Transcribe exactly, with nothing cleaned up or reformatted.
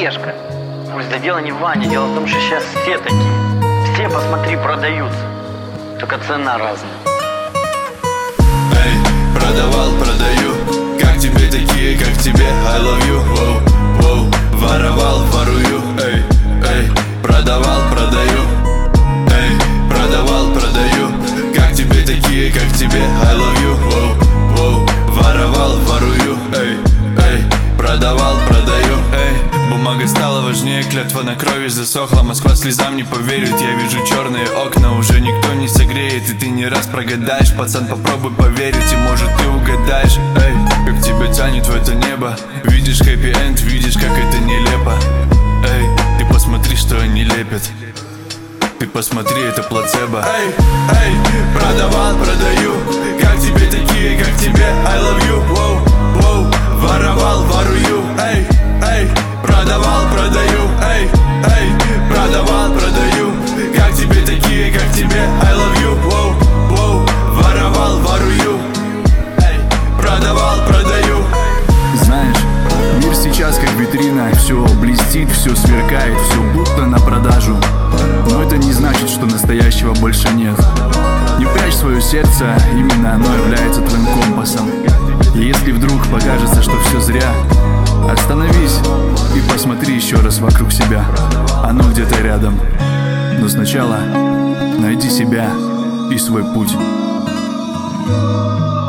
слежка. Пусть да дело не в Ване, дело в том, что сейчас все такие. Все, посмотри, продаются. Только цена разная. Эй, продавал, продаю. Как тебе такие, как тебе, I love you. Воу, воу, воровал, ворую. Эй, эй, продавал, продаю. Эй, продавал, продаю. Как тебе такие, как тебе, I love you. Воу, воу, воровал, ворую. Эй, эй, продавал, продаю. Эй, бумага стала важнее, клятва на крови засохла. Москва слезам не поверит, я вижу черные окна. Уже никто не согреет, и ты не раз прогадаешь. Пацан, попробуй поверить, и может ты угадаешь. Эй, как тебя тянет в это небо. Видишь хэппи-энд, видишь, как это нелепо. Эй, ты посмотри, что они лепят. Ты посмотри, это плацебо. Эй, эй, продавал, продаю. Как тебе такие, как тебе, I love you. Воу, воу, воровал, ворую. Эй, эй, продавал, продаю. Эй, эй, продавал, продаю. Как тебе такие, как тебе, I love you. Воу, воу, воровал, ворую. Эй, продавал, продаю. Знаешь, мир сейчас как витрина. Все блестит, все сверкает, все будто на продажу. Но это не значит, что настоящего больше нет. Не прячь свое сердце, именно оно является твоим компасом. И если вдруг покажется, что все зря, остановись и посмотри еще раз вокруг себя. Оно где-то рядом. Но сначала найди себя и свой путь.